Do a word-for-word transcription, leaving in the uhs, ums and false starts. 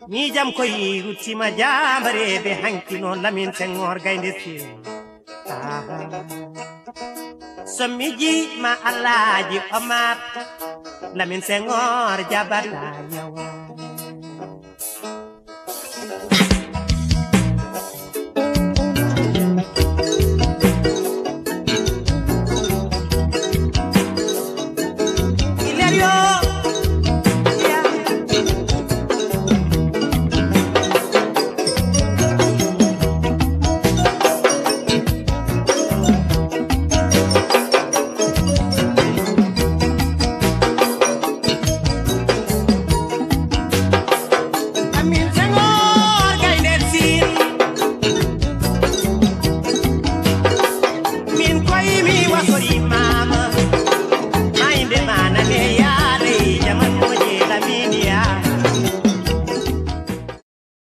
ni jam ko yiruti ma jambare be hanki no Lamin Senghor gaynde si somiji ma Alaaji Omar Lamin Senghor jabata yawa